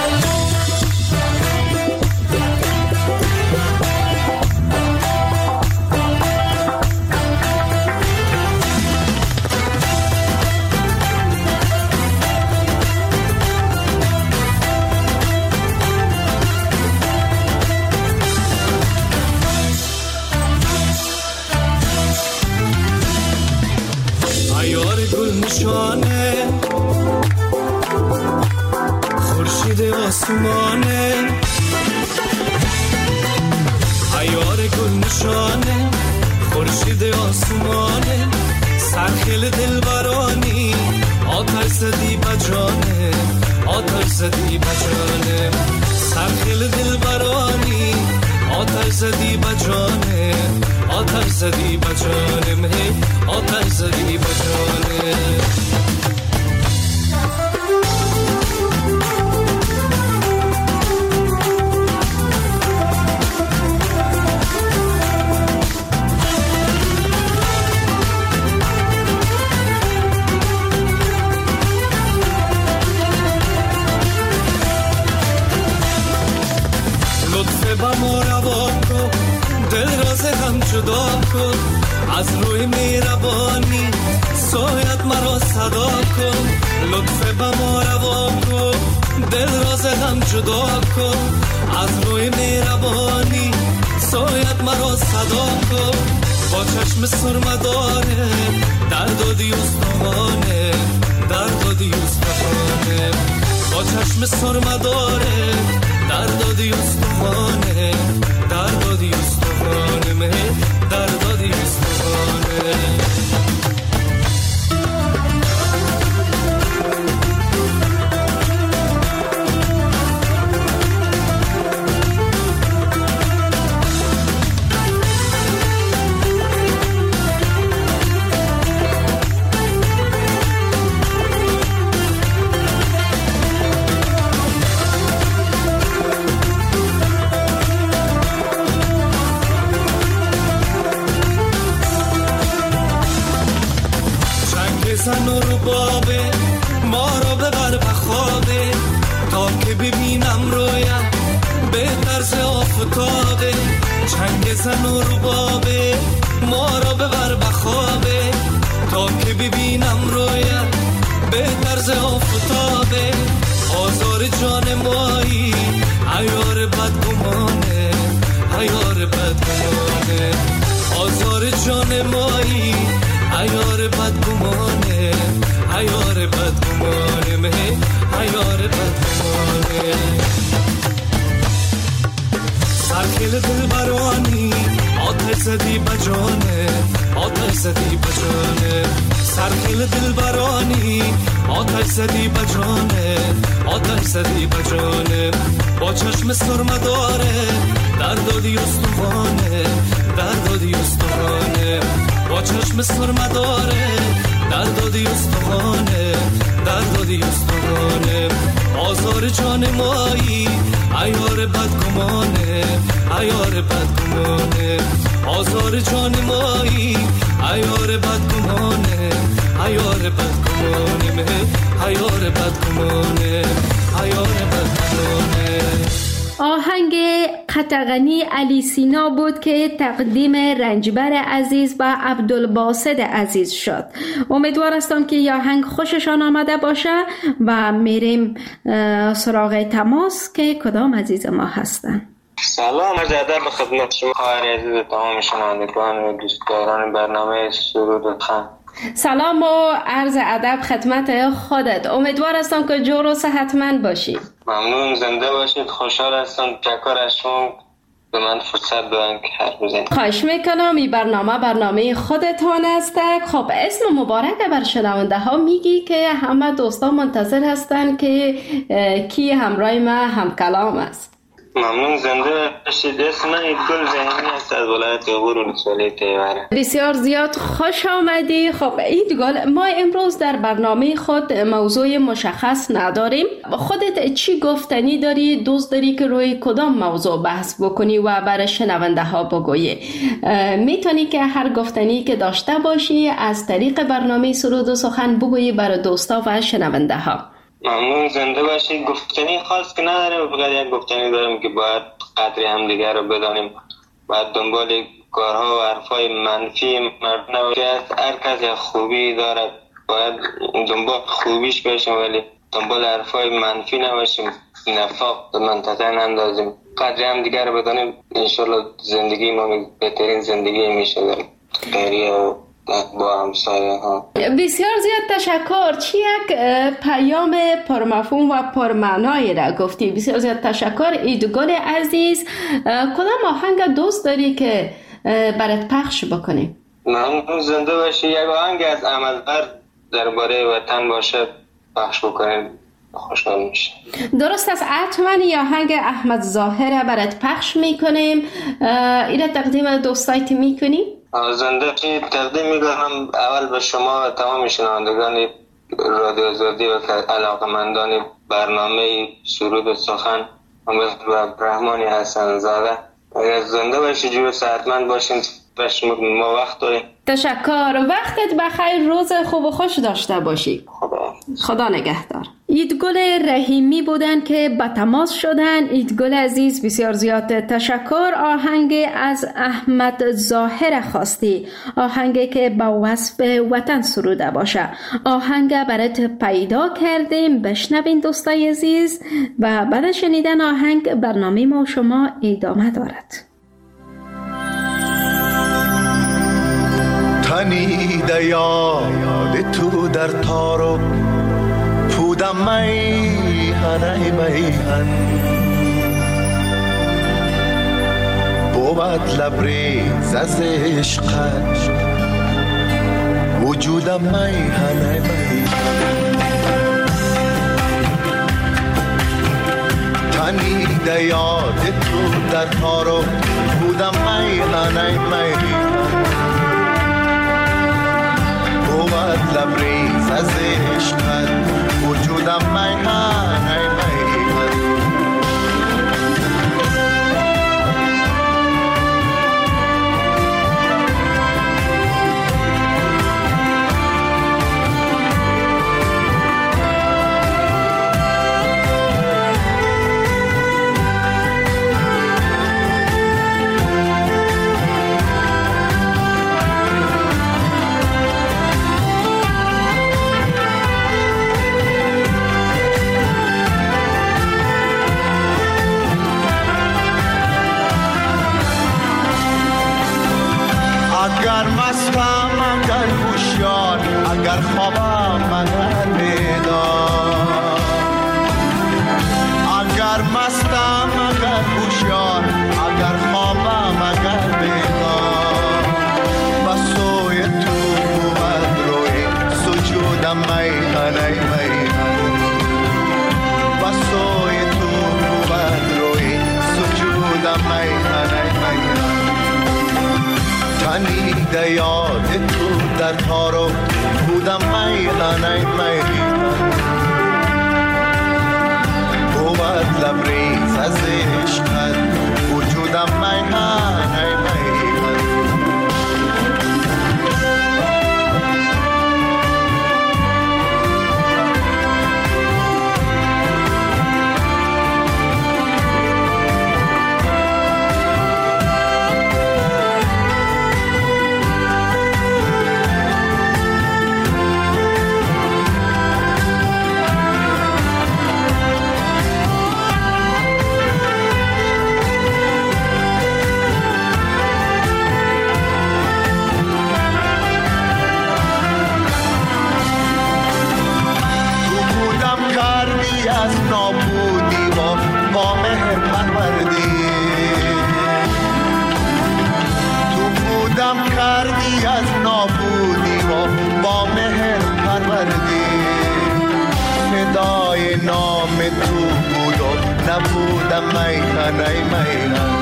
خورشید آسمانه، عیار گل نشانه، خورشید آسمانه، سرخیل دلبرانی، آتش زدی بجانه، آتش زدی بجانه، سرخیل دلبرانی، آتش زدی بجانه، آتش زدی بجانه، آتش زدی بجانه. با ما روا کن، دل راز هم جدا کن، از روی مهربانی سایت مرا صدا کن. لطف با ما روا کن، دل راز هم جدا کن، از روی مهربانی سایت مرا صدا کن. با چشم سرمداره درد و دیوستانه، درد و دیوستانه، با چشم سرمداره درد و دیوستانه، درد و دیوستانه، درد و دیوستانه. زن و ربابه ما را ببر به خوابه تا که ببینم رویم به طرز آفتابه چنگ زن و ربابه ما را ببر به خوابه تا که ببینم رویم به طرز آفتابه آزار جان مایی عیار بدگمانه عیار بدگمانه آزار جان مایی عیار بدگمانه عیار بدگمانه عیار بدگمانه سرکل دل برانی آتش زدی بجانه آتش زدی بجانه سرکل دل برانی آتش زدی بجانه آتش زدی بجانه با چشم سرمداره در دادی استوانه در دادی استوانه با چشم سرمداره در دادی استوانه در دادی استوانه آزار جان مایی عیار بدگمانه عیار بدگمانه آزار جان مایی عیار بدگمانه عیار بدگمانه عیار بدگمانه عیار بدگمانه آهنگ قطغنی علی سینا بود که تقدیم رنجبر عزیز و عبدالباسط عزیز شد. امیدوار هستم که این آهنگ خوششان آمده باشه و میریم سراغ تماس که کدام عزیز ما هستن. سلام عرض ادب خدمت شما خواهر عزیز تمام شنوندگان و دوستداران برنامه سرود خان. سلام و عرض ادب خدمت خودت. امیدوار هستم که جور و صحتمند باشی. ممنون، زنده باشید. خوشحال هستم. تشکر از شما به من فرصت دادن که حرف بزنم. خواهش میکنم. این برنامه خودتان است. خب اسم مبارک بر شنونده ها میگی که همه دوستان منتظر هستن که کی همراه ما هم کلام است. ممنون، زنده باشید. اسم من ایدگل ذهنی است از ولایت عبور ولسوالی تیوره. بسیار زیاد خوش آمدی. خب ایدگل، ما امروز در برنامه خود موضوع مشخص نداریم. خودت چی گفتنی داری؟ دوست داری که روی کدام موضوع بحث بکنی و برای شنونده ها بگویی؟ میتونی که هر گفتنی که داشته باشی از طریق برنامه سرود و سخن بگویی برای دوستا و شنونده ها. ممنون، زنده باشید. گفتنی خاص که نداریم، فقط یک گفتنی داریم که باید قدر همدیگر رو بدانیم، باید دنبال کارها و حرفای منفی مرد نباشیم. هر کس یک خوبی دارد، باید دنبال خوبیش باشیم ولی دنبال حرفای منفی نباشیم، نفاق به منطقه نندازیم، قدر همدیگر رو بدانیم. انشالله زندگی ما بهترین زندگی میشه داریم خیریه و با همسایه ها. بسیار زیاد تشکر. چی یک پیام پرمفهوم و پرمعنایی را گفتی. بسیار زیاد تشکر ایدگل عزیز. کدام آهنگ دوست داری که برات پخش بکنیم؟ ممنون، زنده باشی. یک آهنگ از احمدبر درباره وطن باشه پخش بکنیم، خوشحال میشه. درست است. حتما یا آهنگ احمد ظاهر برات پخش میکنیم. اینا تقدیم دوستایت میکنی؟ زنده تقدیم میکنم اول به شما و تمام شنوندگان رادیو آزادی و علاقمندان برنامه سرود و سخن و رحمانی حسن زاده. اگر زنده باشید، جور صحتمند باشین. ما وقت داریم. تشکر. وقتت بخیر. روز خوب و خوش داشته باشی. خدا نگهدار. ایدگل رحیمی بودن که با تماس شدن. ایدگل عزیز بسیار زیاد تشکر. آهنگ از احمد ظاهر خواستی، آهنگی که با وصف وطن سروده باشه. آهنگ برات پیدا کردیم، بشنوین دوستای عزیز و بعد شنیدن آهنگ برنامه ما شما ادامه دارد. تنیده یاد تو در تارو پودم میهن میهن بود لبریز از عشقت وجودم میهن میهن تنیده یاد تو در تارو پودم میهن میهن بود لبریز از عشقت وجودم میهن میهن اگر مستم اگر هوشیار اگر خوابم اگر بیدار اگر مستم اگر هوشیار اگر خوابم اگر بیدار با سوی تو بود روی سجودم میهن ای میهن با سوی تو بود روی سجودم میهن ای میهن تنیده یاد تو در تارو بودم میهن ای میهن بود لبریز از عشقت وجودم میهن ای میهن از نابودی و با مهر پروردی تو بودم کردی از نابودی و با مهر پروردی فدای نام تو بود و نبودم میهن ای میهن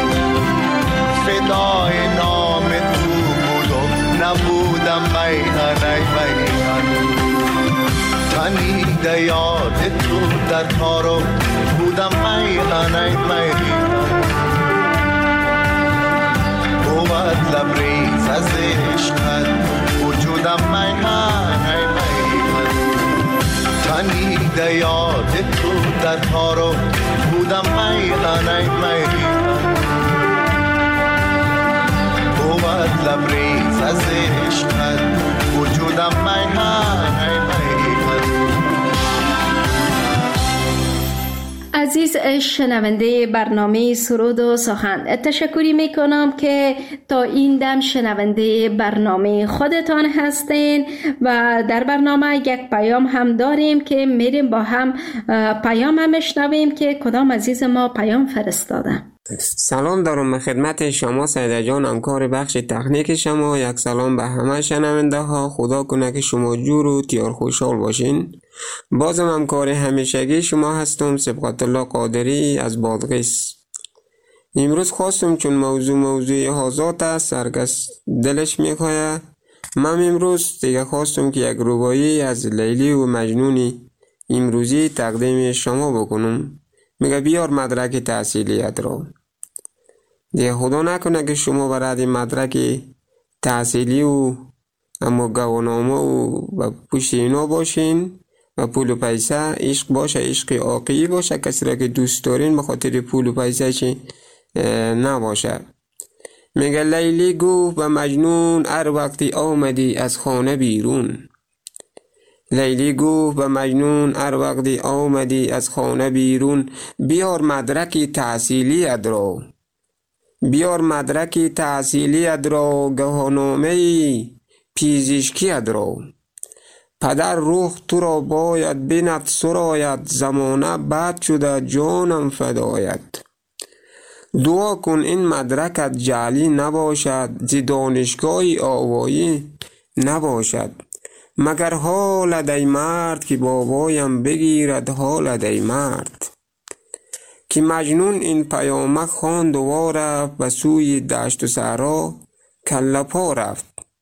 فدای نام تو بود و نبودم میهن ای میهن تنیده یاد تو در تارو بودم میهن ای میهن بود لبریز از عشقت وجودم میهن ای میهن تنیده یاد تو در تارو بودم میهن ای میهن بود لبریز از عشقت وجودم میهن ای میهن عزیز شنونده برنامه سرود و سخن، تشکری میکنم که تا این دم شنونده برنامه خودتان هستین و در برنامه یک پیام هم داریم که میریم با هم پیام هم بشنویم که کدام عزیز ما پیام فرستادن. سلام دارم خدمت شما سیده جان، همکار بخش تکنیک شما. یک سلام به همه شنونده ها. خدا کنه که شما جور و تیار خوشحال باشین. بازم همکار همیشگی شما هستم، سبقت الله قادری از بادغیس. امروز خواستم چون موضوع حاضات است، هرکس دلش میخواه. من امروز دیگه خواستم که یک ربایی از لیلی و مجنونی امروزی تقدیم شما بکنم. میگه بیار مدرک تحصیلیت را. دیگه خدا نکنه که شما برای مدرک تحصیلی و اما گوانامه و پشت اینا باشین و پول و پیسه عشق باشه، عشق عاقلی باشه، کسی را که دوست دارین به خاطر پول و پیسه چی نباشه. میگه لیلی گفت به مجنون هر وقتی آمدی از خانه بیرون. لیلی گفت به مجنون هر وقتی آمدی از خانه بیرون، بیار مدرک تحصیلی ادرا. بیار مدرک تحصیلی ادرا، گواهنامه پزشکی ادرا. پدر روح تو را باید بیند سراید، زمانه بد شده جانم فدایت. دعا کن این مدرکت جعلی نباشد، زی دانشگاه آوایی نباشد. مگر حال دی مرد که بابایم بگیرد حال دی مرد. که مجنون این پیامک خواند و رفت به سوی دشت و صحرا کله پا رفت.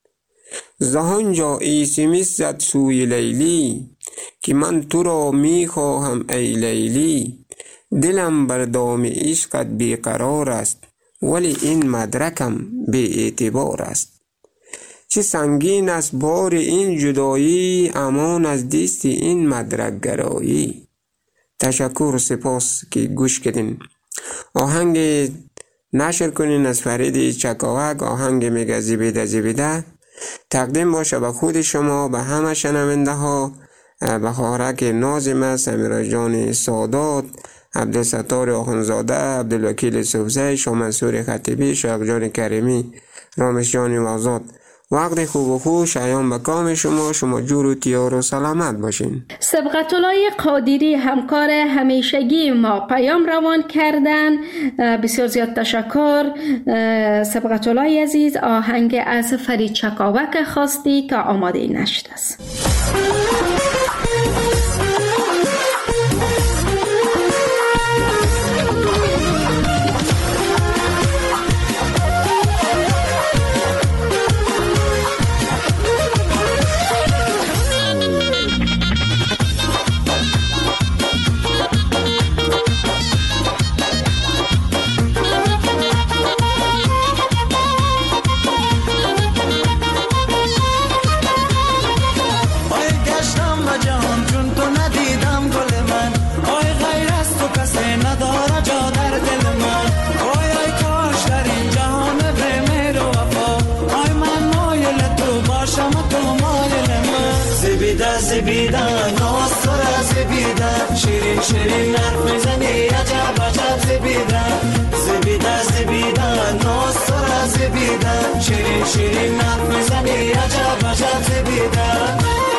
زهانجا ایسیمیس زد سوی لیلی، که من تو را می خواهم ای لیلی. دلم بر دام عشقت بیقرار است، ولی این مدرکم بی اعتبار است. چه سنگین است بار این جدایی، امان از دست این مدرک گرایی. تشکر و سپاس که گوش کردین. آهنگ نشر کنین از فرید چکاوک، آهنگ میگه زیبیده زیبیده، تقدیم باشه به خود شما، به همه شنونده ها، به خواهرک نازم، سمیرا جان سادات، عبدالستار آخونزاده، عبدالوکیل صوفزی، شاه منصور خطیبی، شاه جان کریمی رامش جان آزاد. وقت خوب و خوش ایام به کام شما جور و تیار و سلامت باشین. سبقت الله قادری همکار همیشگی ما پیام روان کردن. بسیار زیاد تشکر سبقت الله عزیز. آهنگ از فرید چکاوک خواستی که آماده نشده است. زبیدن ناصر زبیدن شیرین شیرین حرف میزنی عجب عجب زبیدن زبیدن ناصر زبیدن شیرین شیرین حرف میزنی عجب عجب زبیدن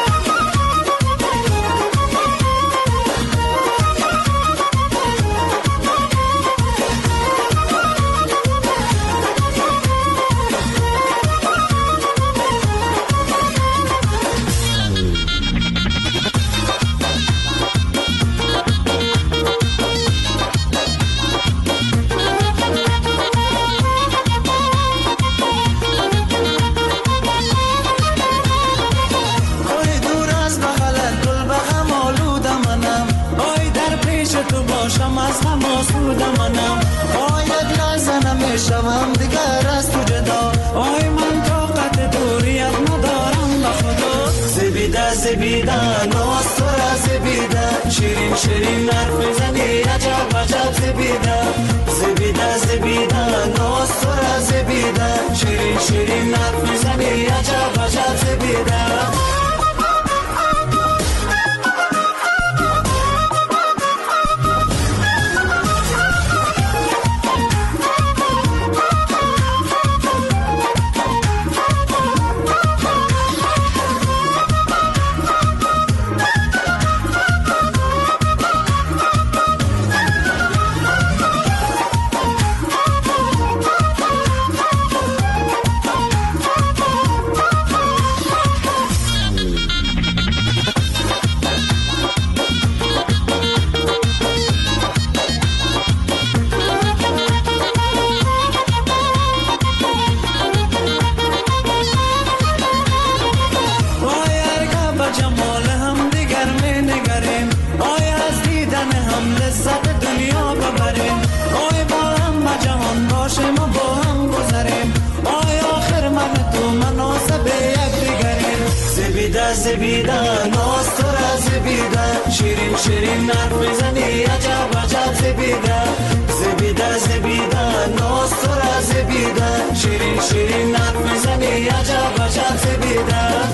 شوم دیگر از تو جدا آی من طاقت دوریت ندارم به خدا زبیدن ناصر زبیدن شیرین شیرین حرف میزنی عجب عجب زبیدن ناصر زبیدن شیرین شیرین حرف میزنی عجب عجب زبیدن زبیدن ناصر زبیدن شیرین شیرین حرف میزنی عجب عجب زبیدن ناصر زبیدن شیرین شیرین حرف میزنی عجب عجب زبیدن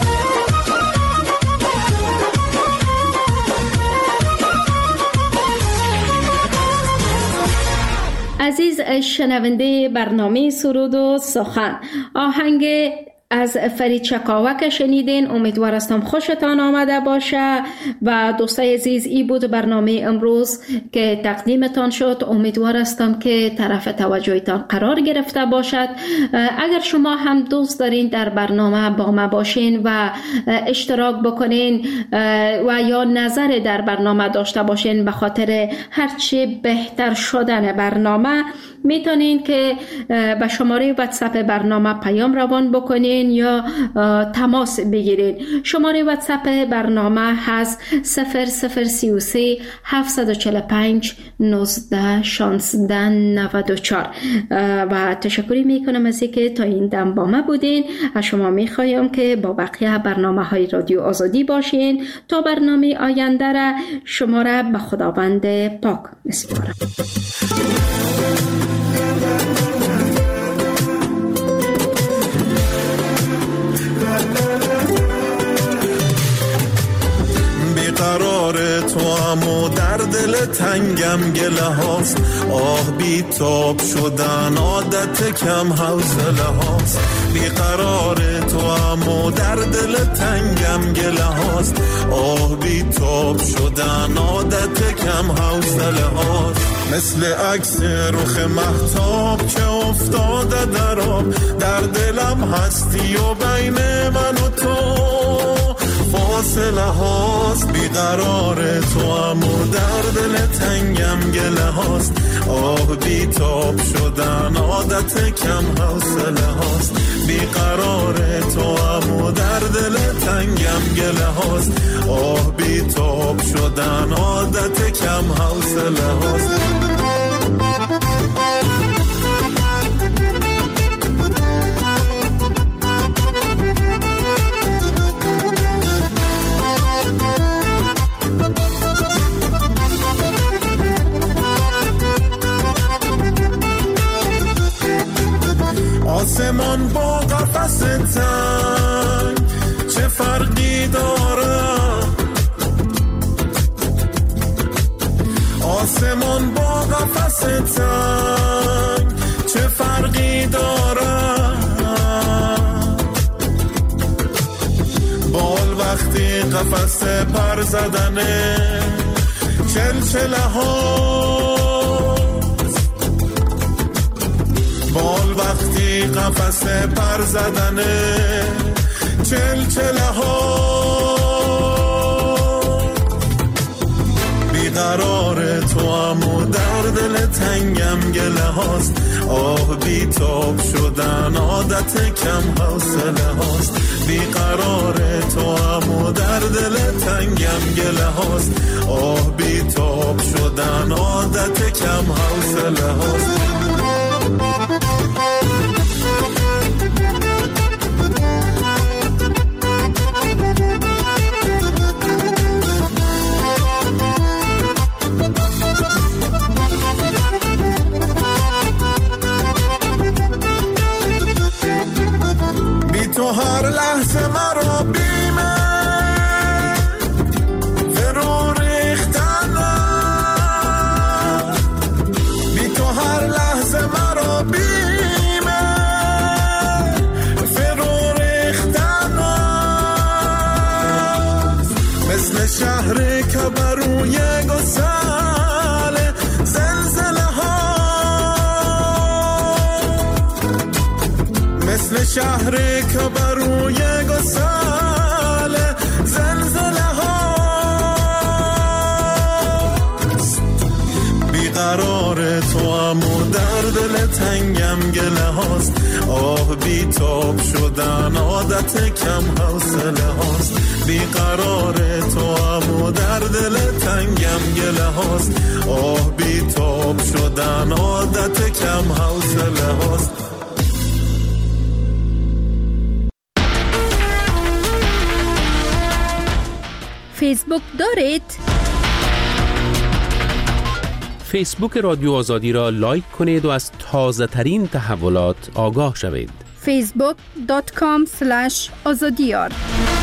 عزیز شنونده برنامه سرود و سخن، آهنگ از فرید چکاوک شنیدین. امیدوار هستم خوشتان آمده باشه و دوستای عزیز ای بود برنامه امروز که تقدیمتان شد. امیدوار هستم که طرف توجهتان قرار گرفته باشد. اگر شما هم دوست دارین در برنامه با ما باشین و اشتراک بکنین و یا نظر در برنامه داشته باشین به خاطر هرچی بهتر شدن برنامه، میتونین که به شماره واتساپ برنامه پیام روان بکنین یا تماس بگیرین. شماره واتساپ برنامه هست 0033 745 19 16 94 و تشکری میکنم از اینکه تا این دم با ما بودین. از شما میخوایم که با بقیه برنامه های رادیو آزادی باشین. تا برنامه آینده را شما را به خداوند پاک میسپارم. بیقرار تو هم و در دل تنگم گله هاست، آه بی تاب شدن عادت کم حوصله هاست. بیقرار تو اما در دل تنگم گله هاست، آه بی تاب شدن عادت کم حوصله هاست. مثل عکس رخ مهتاب که افتاده در آب، در دلم هستی و بین من و تو فاصله هاست. بیقرار تو اما در دل تنگم گله هاست، آه بی تاب شدن عادت کم حوصله هاست. بیقرار تو اما در دل تنگم گله هاست، آه بی تاب شدن عادت کم حوصله هاست. آسمان با قفس تنگ چه فرقی داره؟ آسمان با قفس تنگ چه فرقی داره؟ بال وقتی قفس پر زدنه چلچله ها، بال وقتی قفس پر زدنه چلچله ها. بیقرار تو اما در دل تنگم گله هاست، آه بی تاب شدن عادت کم حوصله هاست. بیقرار تو اما در دل تنگم گله هاست، آه بی تاب شدن عادت کم حوصله هاست. بی تو هر لحظه مرا بیمه فرو ریختنه، بی تو هر لحظه مرا بیمه فرو ریختنه. مثل شهری که بروی گسل زلزله ها، مثل شهری که بروی گسل زلزله ها. بیقرار تو اما در دل تنگم گله هاست، آه بی تاب شدن عادت کم حوصله هاست. بیقرار تو اما در دل تنگم گله هاست، آه بی تاب شدن عادت کم حوصله هاست. فیسبوک دارید؟ فیسبوک رادیو آزادی را لایک کنید و از تازه ترین تحولات آگاه شوید. facebook.com/azadiyar